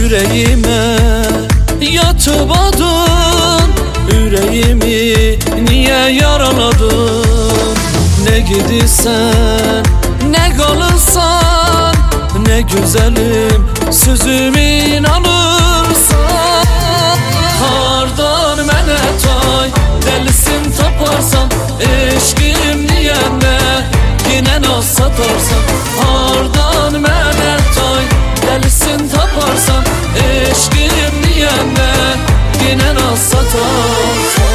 yüreğime yatıp adın, yüreğimi niye yaraladın? Ne gidirsen, ne kalırsan, ne güzelim sözümü inanırsan. Hardan mənə tay, delisin taparsan, eşkim diyende yine naz satarsan. Hardan mənə tay, delisin taparsan, eşkim diyende yine naz satarsan.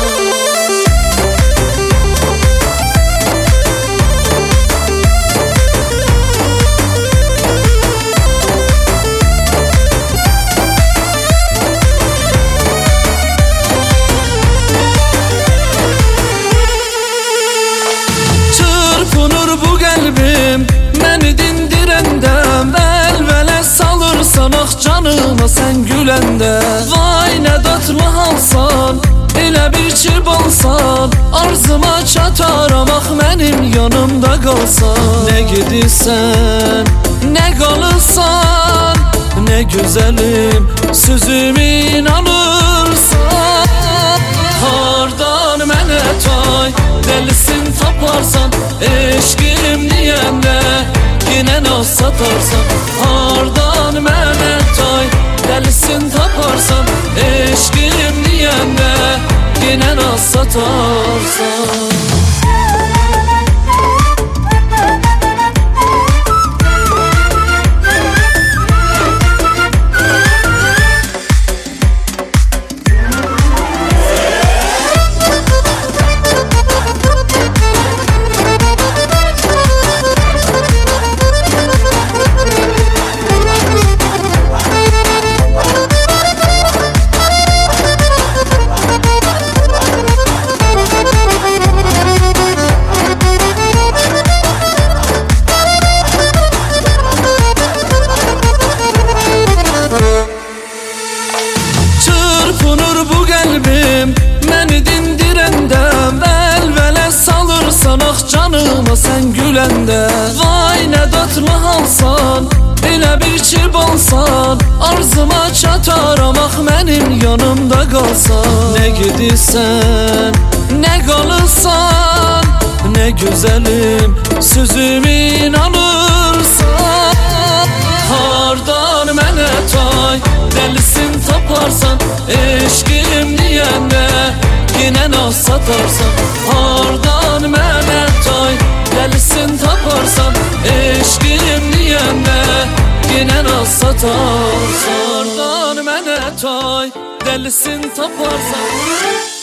Bu qəlbim məni dindirəndə, vəlvələ salırsan ax canıma sən güləndə. Vay nə dadlı halsan, elə bir ki balsan, arzuma çataram ax mənim yanımda qalsan. Nə gedirsən, nə qalırsan, nə gözəlim sözümü inanırsan. Hardan mənə tay, delisin taparsan, eşkim diyende yine naz satarsan. Hardan mənə tay, delisin taparsan, eşkim diyende yine naz satarsan. Çırpınır bu qəlbim məni dindirəndə, vəlvələ salırsan ax canıma sən güləndə. Vay nə dadlı halsan, elə bir ki balsan, arzuma çataram ax mənim yanımda qalsan. Nə gedirsən, nə qalırsan, nə gözəlim sözümü inanırsan. Hardan mənə tay, delisin taparsan, eşkim diyende yine naz satarsan. Hardan mənə tay, delisin taparsan, eşkim diyende yine naz satarsan. Hardan mənə tay, delisin taparsan.